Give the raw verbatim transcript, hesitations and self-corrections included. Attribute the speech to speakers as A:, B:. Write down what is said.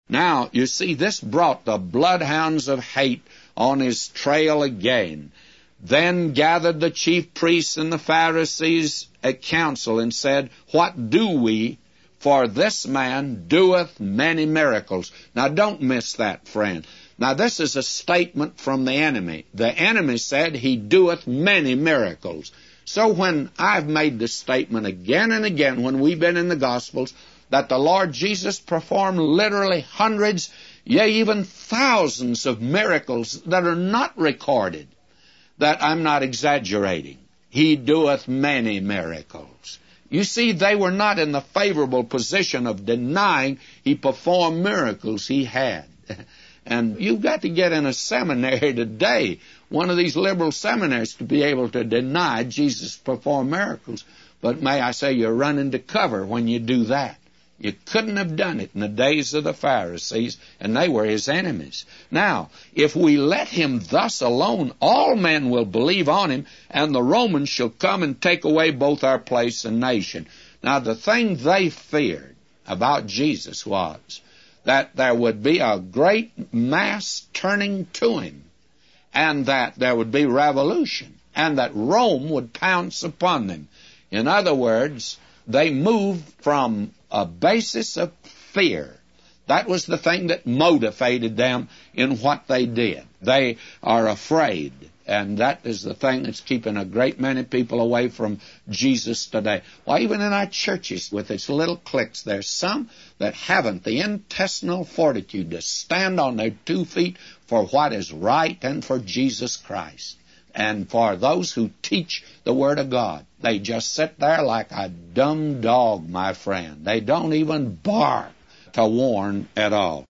A: Now, you see, this brought the bloodhounds of hate on his trail again. Then gathered the chief priests and the Pharisees at council and said, "What do we? For this man doeth many miracles." Now, don't miss that, friend. Now, this is a statement from the enemy. The enemy said he doeth many miracles. So when I've made the statement again and again when we've been in the Gospels that the Lord Jesus performed literally hundreds, yea, even thousands of miracles that are not recorded, that I'm not exaggerating. He doeth many miracles. You see, they were not in the favorable position of denying he performed miracles he had. And you've got to get in a seminary today, one of these liberal seminaries, to be able to deny Jesus performed miracles. But may I say, you're running to cover when you do that. You couldn't have done it in the days of the Pharisees, and they were his enemies. Now, if we let him thus alone, all men will believe on him, and the Romans shall come and take away both our place and nation. Now, the thing they feared about Jesus was that there would be a great mass turning to him, and that there would be revolution, and that Rome would pounce upon them. In other words, they moved from a basis of fear. That was the thing that motivated them in what they did. They are afraid, and that is the thing that's keeping a great many people away from Jesus today. Why, even in our churches with its little cliques, there's some that haven't the intestinal fortitude to stand on their two feet for what is right and for Jesus Christ. And for those who teach the Word of God, they just sit there like a dumb dog, my friend. They don't even bark to warn at all.